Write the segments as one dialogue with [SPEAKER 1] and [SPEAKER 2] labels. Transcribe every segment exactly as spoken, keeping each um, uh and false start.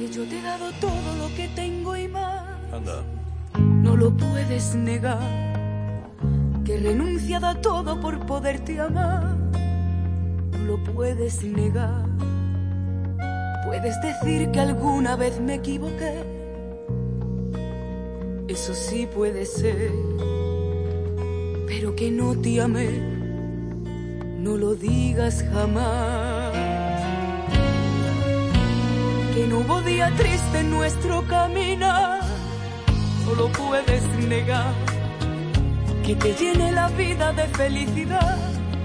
[SPEAKER 1] Que yo te he dado todo lo que tengo y más.
[SPEAKER 2] Anda.
[SPEAKER 1] No lo puedes negar. Que he renunciado a todo por poderte amar. No lo puedes negar. Puedes decir que alguna vez me equivoqué. Eso sí puede ser. Pero que no te amé, no lo digas jamás. Que no hubo día triste en nuestro caminar. No lo puedes negar. Que te llene la vida de felicidad.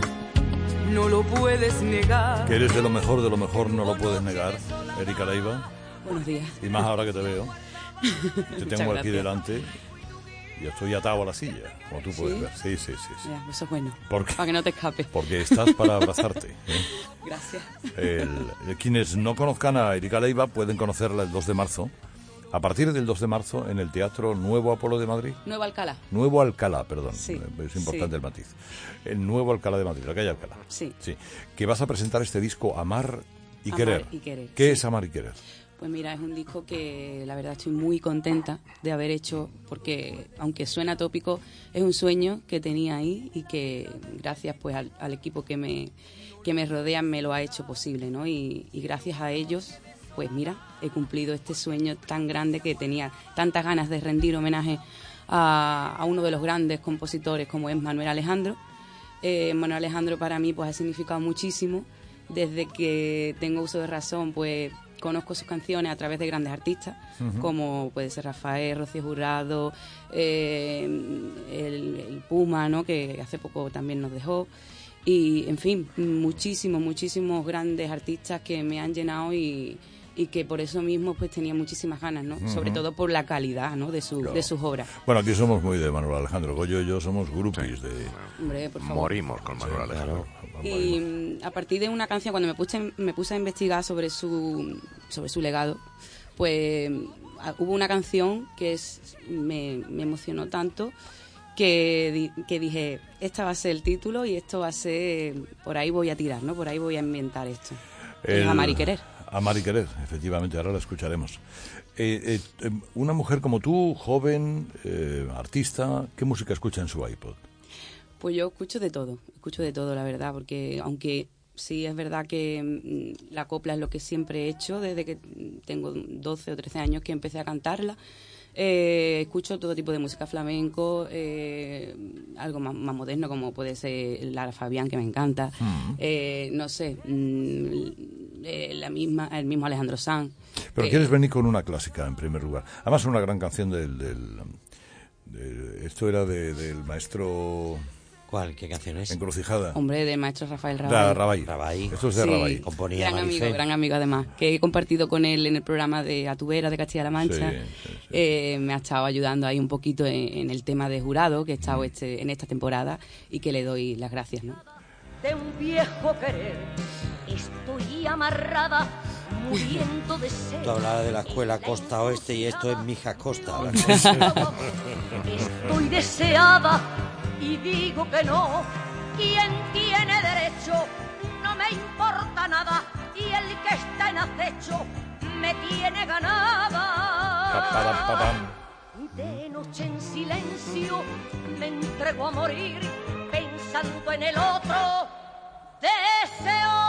[SPEAKER 1] No lo puedes negar.
[SPEAKER 2] Que eres de lo mejor, de lo mejor no lo puedes negar, Erika Leiva.
[SPEAKER 1] Buenos días.
[SPEAKER 2] Y más ahora que te veo. Te tengo aquí
[SPEAKER 1] gracias.
[SPEAKER 2] delante y estoy atado a la silla, como tú puedes
[SPEAKER 1] ¿Sí?
[SPEAKER 2] ver. Sí, sí, sí. sí.
[SPEAKER 1] Ya, eso es bueno.
[SPEAKER 2] ¿Por qué?
[SPEAKER 1] Para que no te escapes.
[SPEAKER 2] Porque estás para abrazarte. ¿eh?
[SPEAKER 1] Gracias.
[SPEAKER 2] El, quienes no conozcan a Erika Leiva pueden conocerla el dos de marzo. A partir del dos de marzo en el Teatro Nuevo Apolo de Madrid.
[SPEAKER 1] Nueva Alcalá.
[SPEAKER 2] Nuevo Alcalá, perdón.
[SPEAKER 1] Sí,
[SPEAKER 2] Es importante
[SPEAKER 1] sí.
[SPEAKER 2] el matiz. El Nuevo Alcalá de Madrid, la calle Alcalá.
[SPEAKER 1] Sí.
[SPEAKER 2] Sí. Que vas a presentar este disco Amar y
[SPEAKER 1] Amar
[SPEAKER 2] Querer.
[SPEAKER 1] y Querer,
[SPEAKER 2] ¿Qué
[SPEAKER 1] sí.
[SPEAKER 2] es Amar y Querer?
[SPEAKER 1] Pues mira, es un disco que la verdad estoy muy contenta de haber hecho, porque aunque suena tópico, es un sueño que tenía ahí y que gracias pues al, al equipo que me, que me rodea me lo ha hecho posible, ¿no? Y, y gracias a ellos, pues mira, he cumplido este sueño tan grande que tenía tantas ganas de rendir homenaje a, a uno de los grandes compositores como es Manuel Alejandro. Eh, Manuel Alejandro para mí pues ha significado muchísimo. Desde que tengo uso de razón, pues conozco sus canciones a través de grandes artistas, uh-huh. como puede ser Rafael, Rocío Jurado, eh, el, el Puma, ¿no? Que hace poco también nos dejó. Y, en fin, muchísimos, muchísimos grandes artistas que me han llenado y, y que por eso mismo pues tenía muchísimas ganas, ¿no? Uh-huh. Sobre todo por la calidad, ¿no? de, su, claro. de sus obras.
[SPEAKER 2] Bueno, aquí somos muy de Manuel Alejandro. Goyo y yo somos groupies sí. de...
[SPEAKER 1] Hombre, por favor.
[SPEAKER 3] Morimos con Manuel sí, Alejandro.
[SPEAKER 2] Claro.
[SPEAKER 1] Y a partir de una canción, cuando me puse, me puse a investigar sobre su, sobre su legado, pues hubo una canción que es, me, me emocionó tanto que, di, que dije, esta va a ser el título y esto va a ser, por ahí voy a tirar, ¿no? Por ahí voy a inventar esto. El, es Amar y Querer.
[SPEAKER 2] Amar y Querer, efectivamente, ahora la escucharemos. Eh, eh, una mujer como tú, joven, eh, artista, ¿qué música escucha en su iPod?
[SPEAKER 1] Pues yo escucho de todo, escucho de todo, la verdad, porque aunque sí es verdad que mmm, la copla es lo que siempre he hecho desde que tengo doce o trece años que empecé a cantarla, eh, escucho todo tipo de música flamenco, eh, algo más, más moderno como puede ser Lara Fabián, que me encanta, mm. eh, no sé, mmm, eh, la misma, el mismo Alejandro Sanz.
[SPEAKER 2] Pero
[SPEAKER 1] eh,
[SPEAKER 2] quieres venir con una clásica en primer lugar, además una gran canción del... del de, esto era de, del maestro...
[SPEAKER 4] ¿Cuál? ¿Qué canción es?
[SPEAKER 2] Encrucijada.
[SPEAKER 1] Hombre, del maestro Rafael Rabay.
[SPEAKER 2] Da, Rabay.
[SPEAKER 4] Rabay.
[SPEAKER 2] Esto es de
[SPEAKER 1] sí,
[SPEAKER 2] Rabay.
[SPEAKER 4] Componía
[SPEAKER 1] gran
[SPEAKER 4] Marifé.
[SPEAKER 1] amigo, gran amigo además, que he compartido con él en el programa de Atubera de Castilla-La Mancha.
[SPEAKER 2] Sí, sí, sí.
[SPEAKER 1] Eh, me ha estado ayudando ahí un poquito en, en el tema de jurado que he estado este, en esta temporada y que le doy las gracias, ¿no?
[SPEAKER 5] De un viejo querer estoy amarrada, muriendo de sed.
[SPEAKER 4] Tú hablabas de la escuela Costa Oeste y esto es Mijas Costa.
[SPEAKER 5] Estoy deseada y digo que no. ¿Quién tiene derecho? No me importa nada. Y el que está en acecho me tiene ganada. De noche en silencio me entrego a morir, pensando en el otro. Deseo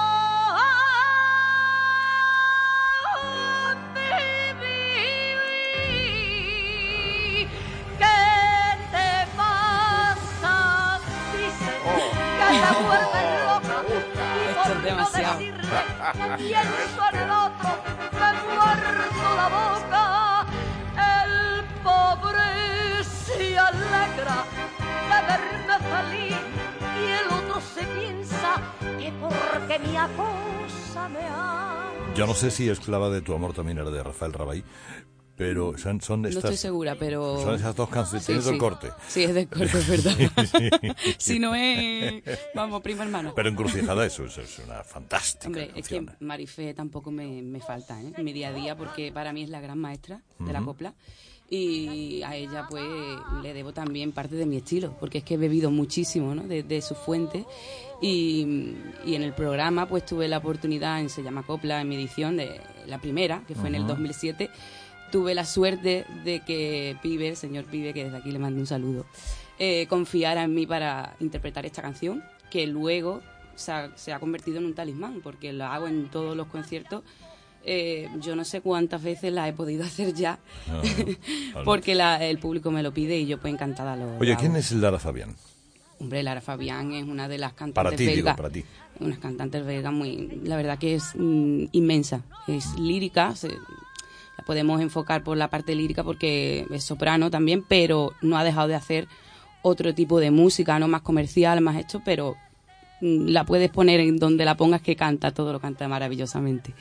[SPEAKER 5] vivir. ¿Qué te pasa? Dicen que te vuelves loca. Y por no decirle que pienso en el otro, me muerdo la boca. El pobre se alegra de verme feliz y el otro se piensa que porque mi acosa me ama.
[SPEAKER 2] Yo no sé si Esclava de tu amor también era de Rafael Rabay, pero son, son estas...
[SPEAKER 1] No estoy segura, pero...
[SPEAKER 2] Son esas dos canciones,
[SPEAKER 1] sí,
[SPEAKER 2] tienes
[SPEAKER 1] sí.
[SPEAKER 2] el corte.
[SPEAKER 1] Sí, es del corte, es verdad.
[SPEAKER 2] Sí.
[SPEAKER 1] Si no es... Vamos, primo hermano.
[SPEAKER 2] Pero Encrucijada, eso, eso es una fantástica
[SPEAKER 1] Hombre,
[SPEAKER 2] canción.
[SPEAKER 1] es que Marifé tampoco me, me falta, ¿eh? En mi día a día, porque para mí es la gran maestra de
[SPEAKER 2] uh-huh.
[SPEAKER 1] la copla. y a ella pues le debo también parte de mi estilo, porque es que he bebido muchísimo, ¿no?, de, de su fuente. Y, y en el programa pues tuve la oportunidad en Se llama Copla, en mi edición de la primera, que fue uh-huh. en el dos mil siete, tuve la suerte de que Pibe, el señor Pibe, que desde aquí le mando un saludo, eh, confiara en mí para interpretar esta canción, que luego se ha, se ha convertido en un talismán, porque la hago en todos los conciertos. Eh, yo no sé cuántas veces la he podido hacer ya, no, no, vale. porque la, el público me lo pide y yo pues encantada lo
[SPEAKER 2] Oye,
[SPEAKER 1] lo
[SPEAKER 2] ¿quién
[SPEAKER 1] hago.
[SPEAKER 2] es Lara Fabián?
[SPEAKER 1] Hombre, Lara Fabián es una de las cantantes
[SPEAKER 2] para ti,
[SPEAKER 1] belgas,
[SPEAKER 2] digo, para ti.
[SPEAKER 1] Unas cantantes belgas muy, la verdad que es mm, inmensa, es lírica, se, la podemos enfocar por la parte lírica porque es soprano también, pero no ha dejado de hacer otro tipo de música, no más comercial, más esto, pero mm, la puedes poner en donde la pongas que canta, todo lo canta maravillosamente.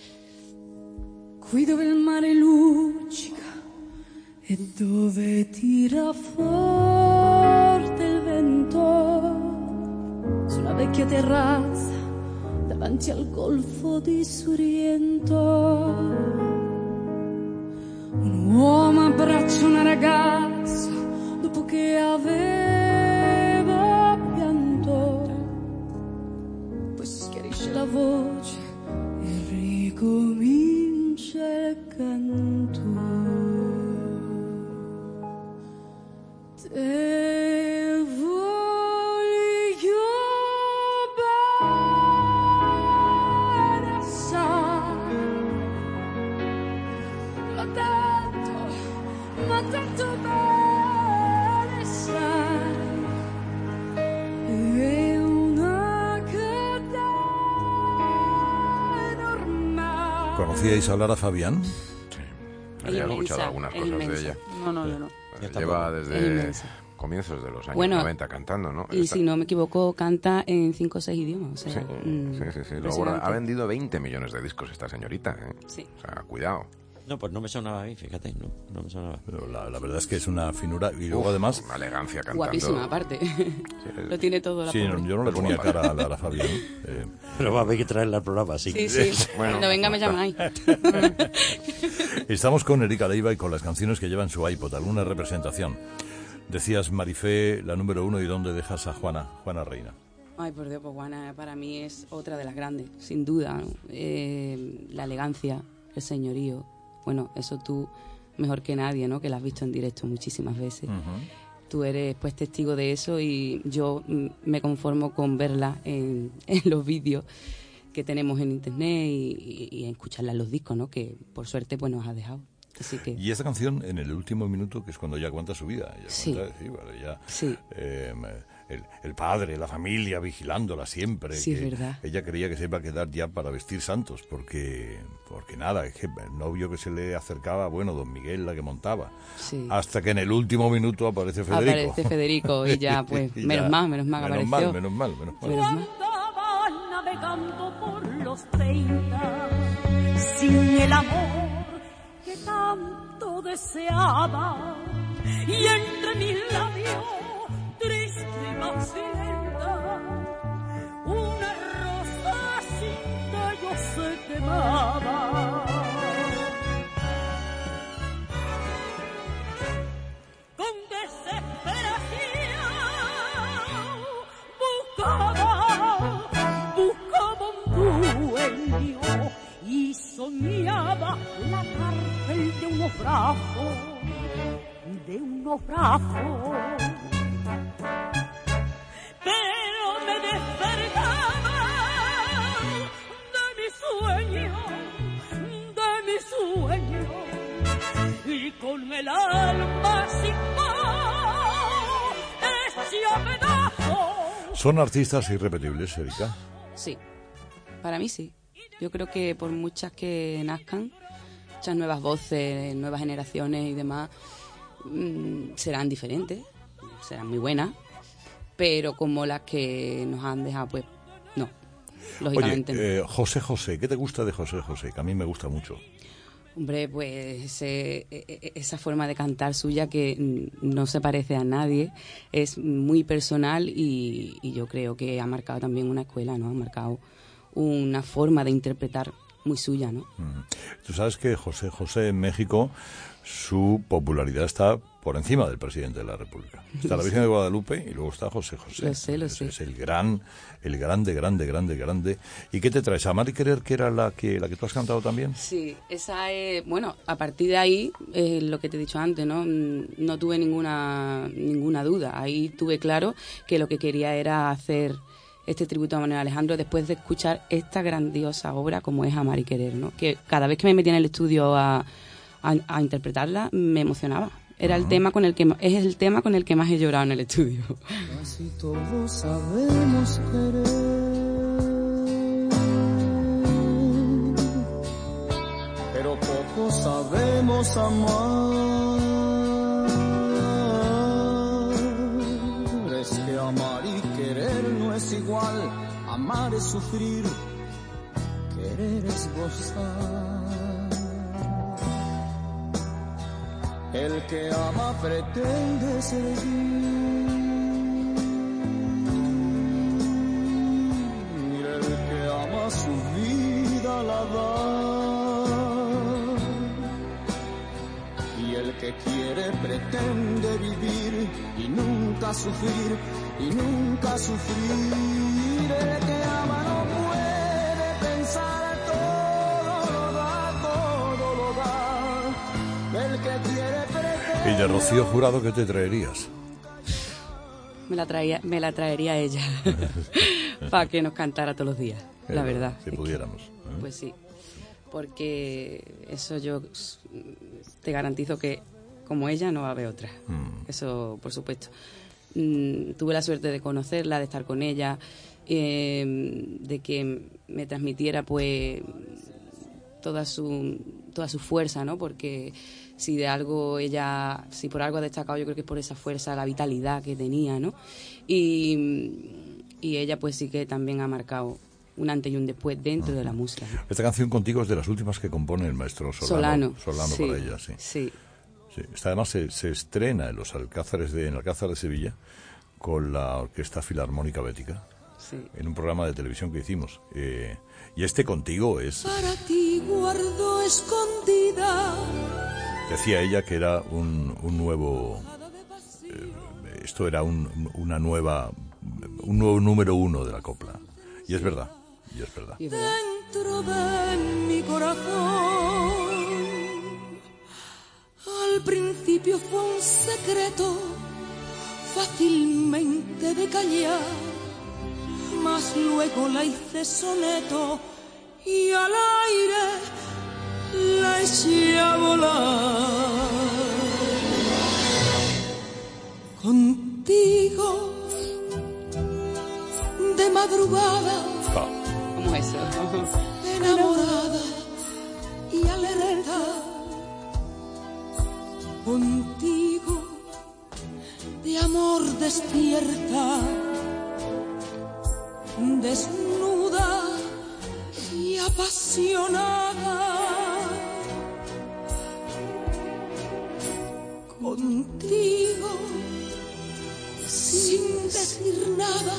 [SPEAKER 3] Qui dove il mare luccica e dove tira forte il vento, sulla vecchia terrazza davanti al golfo di Sorrento, un uomo abbraccia una ragazza dopo che aveva pianto, poi si schiarisce la voce e ricomincia il canto. Te voglio bene assai, ma tanto, ma tanto bene sai, è una catena ormai.
[SPEAKER 2] ¿Conocíais a Lara Fabián?
[SPEAKER 6] Sí, había escuchado algunas cosas
[SPEAKER 1] inmensa.
[SPEAKER 6] de ella.
[SPEAKER 1] No, no, yo no.
[SPEAKER 6] Lleva desde comienzos de los años
[SPEAKER 1] bueno,
[SPEAKER 6] noventa cantando, ¿no?
[SPEAKER 1] Y
[SPEAKER 6] Esta...
[SPEAKER 1] si no me equivoco, canta en cinco o seis idiomas. O sea,
[SPEAKER 6] sí,
[SPEAKER 1] mm,
[SPEAKER 6] sí, sí, sí. Luego ha vendido veinte millones de discos esta señorita, ¿eh?
[SPEAKER 1] Sí.
[SPEAKER 6] O sea, cuidado.
[SPEAKER 4] No, pues no me sonaba a mí, fíjate, no, no me sonaba.
[SPEAKER 2] Pero la, la verdad es que es una finura y luego
[SPEAKER 6] Uf,
[SPEAKER 2] además...
[SPEAKER 6] una elegancia cantando.
[SPEAKER 1] Guapísima, aparte. Sí, lo tiene todo la
[SPEAKER 2] Sí, no, yo no le ponía cara a Lara Fabián. Eh.
[SPEAKER 4] Pero va a haber que traerla al programa, sí.
[SPEAKER 1] Sí, sí.
[SPEAKER 6] Bueno,
[SPEAKER 1] cuando venga me llamáis.
[SPEAKER 2] Estamos con Erika Leiva y con las canciones que llevan su iPod, alguna representación. Decías, Marifé, la número uno, ¿y dónde dejas a Juana, Juana Reina?
[SPEAKER 1] Ay, por Dios, pues Juana para mí es otra de las grandes, sin duda, ¿no? Eh, la elegancia, el señorío. Bueno, eso tú mejor que nadie, ¿no?, que la has visto en directo muchísimas veces. Uh-huh. Tú eres pues testigo de eso y yo mm, me conformo con verla en, en los vídeos que tenemos en internet y, y, y escucharla en los discos, ¿no?, que por suerte pues nos ha dejado. Así que...
[SPEAKER 2] Y esta canción en el último minuto, que es cuando ya cuenta su vida. Ella
[SPEAKER 1] sí.
[SPEAKER 2] Cuenta, sí, bueno, ya,
[SPEAKER 1] sí.
[SPEAKER 2] Eh, el, el padre, la familia vigilándola siempre.
[SPEAKER 1] Sí,
[SPEAKER 2] que
[SPEAKER 1] es verdad.
[SPEAKER 2] Ella creía que se iba a quedar ya para vestir santos, porque porque nada, es que el novio que se le acercaba, bueno, don Miguel la que montaba.
[SPEAKER 1] Sí.
[SPEAKER 2] Hasta que en el último minuto aparece Federico.
[SPEAKER 1] Aparece Federico y ya, pues, y menos ya, mal, menos mal que
[SPEAKER 2] menos
[SPEAKER 1] apareció.
[SPEAKER 2] Mal, menos mal, menos mal.
[SPEAKER 1] Menos mal.
[SPEAKER 3] Cuando navegando por los treinta, sin el amor que tanto deseaba, y entre mis labios triste y macilenta una rosa sin tallo se quemaba. Con desesperación buscaba, buscaba un dueño y soñaba la cárcel de un naufrago, de un naufrago. Pero me despertaba de mi sueño, de mi sueño, y con el alma sin paz, hecha pedazos.
[SPEAKER 2] ¿Son artistas irrepetibles, Erika?
[SPEAKER 1] Sí, para mí sí. Yo creo que por muchas que nazcan, muchas nuevas voces, nuevas generaciones y demás, mmm, serán diferentes, serán muy buenas, pero como las que nos han dejado, pues no, lógicamente.
[SPEAKER 2] Oye, eh, José José, ¿qué te gusta de José José? Que a mí me gusta mucho.
[SPEAKER 1] Hombre, pues ese, esa forma de cantar suya que no se parece a nadie, es muy personal y, y yo creo que ha marcado también una escuela, ¿no? Ha marcado una forma de interpretar muy suya, ¿no?
[SPEAKER 2] Mm. Tú sabes que José José en México, su popularidad está por encima del presidente de la República. Está la Virgen de Guadalupe y luego está José José.
[SPEAKER 1] Lo sé, lo
[SPEAKER 2] es,
[SPEAKER 1] sé.
[SPEAKER 2] Es el gran, el grande, grande, grande, grande. ¿Y qué te traes? ¿Amar y querer, que era la que la que tú has cantado también?
[SPEAKER 1] Sí, esa es, bueno, a partir de ahí, eh, lo que te he dicho antes, ¿no? No tuve ninguna, ninguna duda. Ahí tuve claro que lo que quería era hacer este tributo a Manuel Alejandro después de escuchar esta grandiosa obra como es Amar y Querer, ¿no? Que cada vez que me metía en el estudio a, a, a interpretarla me emocionaba. Era el tema con el que es el tema con el que más he llorado en el estudio.
[SPEAKER 3] Casi todos sabemos querer, pero poco sabemos amar. Es que amar y querer no es igual. Amar es sufrir, querer es gozar. El que ama pretende ser libre, el que ama su vida la da, y el que quiere pretende vivir y nunca sufrir, y nunca sufrir. El que ama no puede pensar, todo lo da, todo lo da. El que quiere pretender.
[SPEAKER 2] Y de Rocío Jurado, ¿qué te traerías?
[SPEAKER 1] Me la traía, me la traería ella para que nos cantara todos los días,
[SPEAKER 2] Eh,
[SPEAKER 1] la verdad.
[SPEAKER 2] Si
[SPEAKER 1] Es
[SPEAKER 2] pudiéramos.
[SPEAKER 1] que-
[SPEAKER 2] ¿eh?
[SPEAKER 1] Pues sí, porque eso yo te garantizo que como ella no va a haber otra.
[SPEAKER 2] Mm.
[SPEAKER 1] Eso, por supuesto. Mm, tuve la suerte de conocerla, de estar con ella, eh, de que me transmitiera pues toda su toda su fuerza, ¿no? Porque si de algo ella, si por algo ha destacado, yo creo que es por esa fuerza, la vitalidad que tenía, ¿no? Y, y ella pues sí que también ha marcado un antes y un después dentro de la música, ¿no?
[SPEAKER 2] Esta canción contigo es de las últimas que compone el maestro Solano.
[SPEAKER 1] Solano.
[SPEAKER 2] Solano
[SPEAKER 1] sí,
[SPEAKER 2] para ella, sí.
[SPEAKER 1] Sí.
[SPEAKER 2] Sí. Esta además se, se estrena en los Alcázares de, en Alcázar de Sevilla con la Orquesta Filarmónica Bética
[SPEAKER 1] Sí.
[SPEAKER 2] en un programa de televisión que hicimos. Eh, y este contigo es,
[SPEAKER 3] Para ti guardo escondida.
[SPEAKER 2] decía ella que era un, un nuevo, eh, esto era un, una nueva, un nuevo número uno de la copla. Y es verdad, y es verdad.
[SPEAKER 1] Y es verdad.
[SPEAKER 3] Dentro de mi corazón, al principio fue un secreto fácilmente de callar, mas luego la hice soneto y al aire la eché a volar. Contigo de madrugada,
[SPEAKER 2] Ah,
[SPEAKER 1] ¿Cómo es eso?
[SPEAKER 3] enamorada y alerta, contigo de amor despierta, desnuda y apasionada, contigo sin decir nada,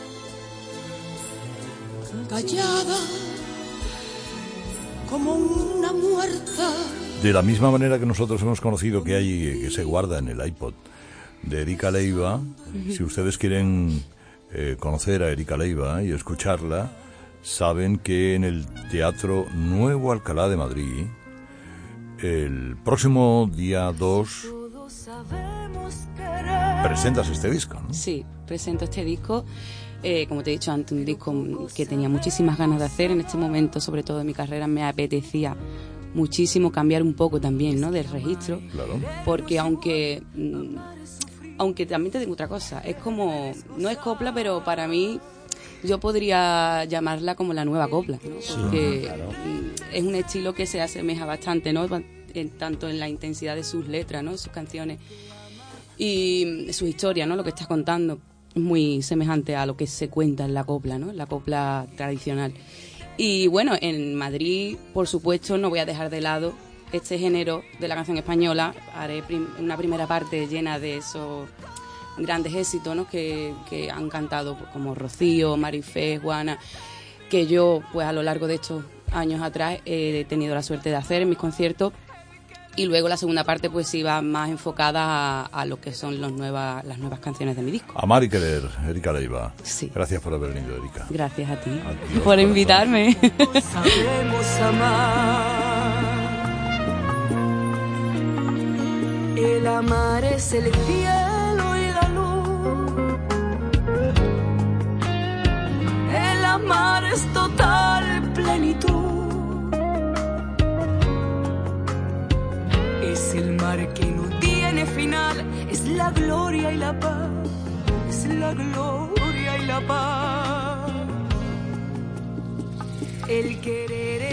[SPEAKER 3] callada como una muerta.
[SPEAKER 2] de la misma manera que nosotros hemos conocido que hay, que se guarda en el iPod de Erika Leiva, si ustedes quieren eh, conocer a Erika Leiva y escucharla, saben que en el Teatro Nuevo Alcalá de Madrid, el próximo día dos, presentas este disco, ¿no?
[SPEAKER 1] Sí, presento este disco, eh, como te he dicho antes, un disco que tenía muchísimas ganas de hacer. En este momento, sobre todo en mi carrera, me apetecía muchísimo cambiar un poco también, ¿no?, del registro.
[SPEAKER 2] Claro.
[SPEAKER 1] Porque aunque, mm, aunque también te digo otra cosa, es como, no es copla, pero para mí yo podría llamarla como la nueva copla, ¿no? Porque mm, es un estilo que se asemeja bastante, ¿no?, en, tanto en la intensidad de sus letras, ¿no?, sus canciones y su historia, ¿no?, lo que estás contando es muy semejante a lo que se cuenta en la copla, ¿no?, en la copla tradicional. Y bueno, en Madrid, por supuesto, no voy a dejar de lado este género de la canción española. Haré prim- una primera parte llena de esos grandes éxitos, ¿no?, que, que han cantado pues, como Rocío, Marifé, Juana, que yo pues a lo largo de estos años atrás he tenido la suerte de hacer en mis conciertos. Y luego la segunda parte pues sí va más enfocada a, a lo que son los nuevas, las nuevas canciones de mi disco.
[SPEAKER 2] Amar y querer, Erika Leiva.
[SPEAKER 1] Sí.
[SPEAKER 2] Gracias por haber venido, Erika.
[SPEAKER 1] Gracias a ti,
[SPEAKER 2] Adiós,
[SPEAKER 1] por
[SPEAKER 2] corazón.
[SPEAKER 1] invitarme.
[SPEAKER 3] Sabemos amar. El amar es el cielo y la luz. El amar es total plenitud. Es el mar que no tiene final, es la gloria y la paz, es la gloria y la paz. El querer